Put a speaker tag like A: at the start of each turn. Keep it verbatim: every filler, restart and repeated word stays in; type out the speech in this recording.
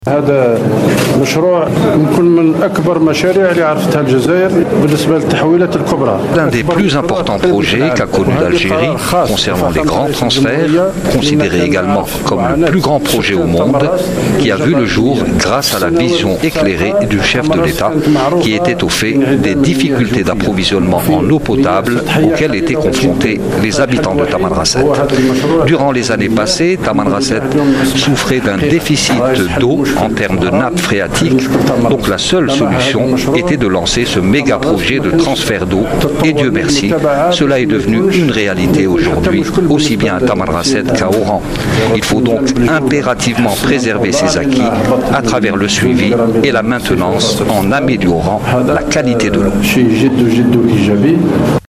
A: هذا مشروع يمكن من أكبر مشاريع اللي عرفتها الجزائر بالنسبة للتحويلات الكبرى.
B: L'un des plus importants projets qu'a connu l'Algérie concernant les grands transferts, considéré également comme le plus grand projet au monde, qui a vu le jour grâce à la vision éclairée du chef de l'État, qui était au fait des difficultés d'approvisionnement en eau potable auxquelles étaient confrontés les habitants de Tamanrasset. Durant les années passées, Tamanrasset souffrait d'un déficit d'eau en termes de nappe phréatique, donc la seule solution était de lancer ce méga projet de transfert d'eau, et Dieu merci, cela est devenu une réalité aujourd'hui, aussi bien à Tamanrasset qu'à Oran. Il faut donc impérativement préserver ces acquis à travers le suivi et la maintenance en améliorant la qualité de l'eau.